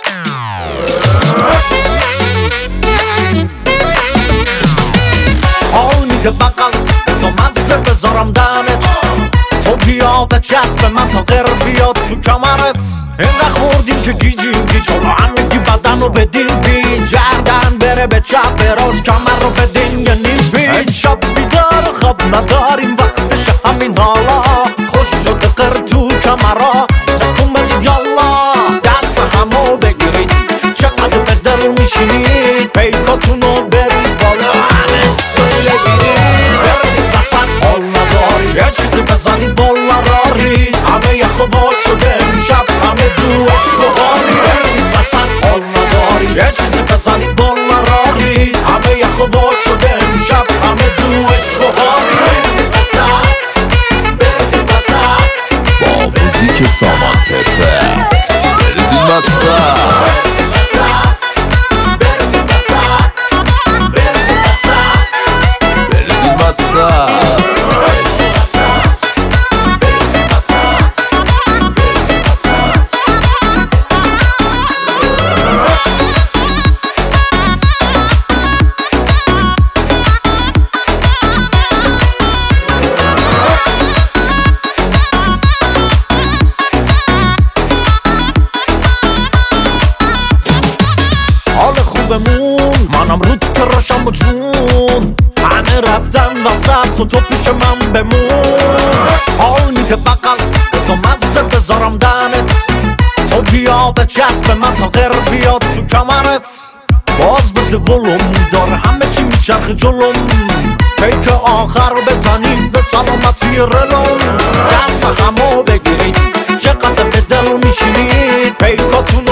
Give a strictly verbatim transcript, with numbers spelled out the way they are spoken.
حال میده بقلت بزا مزه بذارم دهنت تو بیا بچسب من تا غیر بیاد تو کمرت اینقدر خوردیم که گیجیم گیج حالا همگی بدن رو بدین بیج گردن بره به چپ به راست کمر رو بدین یه نیم بیج شب بیدار خواب نداریم وقتش همین حالا خوش شده قر تو کمرها تکون بدید یالا دست همو بگیرید چقدر به دل میشینید پیکاتونو برید بالا همه سوله گیرید برسید وسط حال ندارید یه چیزی بزنید بالا رارید همه یه خواب شده امشب همه تو عشق و حالید برسید وسط حال ندارید یه چیزی بزنید بالا رارید همه یه خواب شده امشب همه تو عشق و حالید برسید وسط برسید وسط با موزیک سامان پرفکت برسید وسط برسید وسط حال خوبمون منم رود که راشم و جون همه رفتن وسط و تو پیش من بمون حال میده بقلت بزا مزه بذارم دهنت تو بیا بچسب من تا غیر بیاد تو کمرت باز بده ولوم داره همه چی میچرخه جلوم پیک آخر رو بزنیم به سلامتی رلوم دست همو بگیرید چقدر به دل میشینید پیکاتون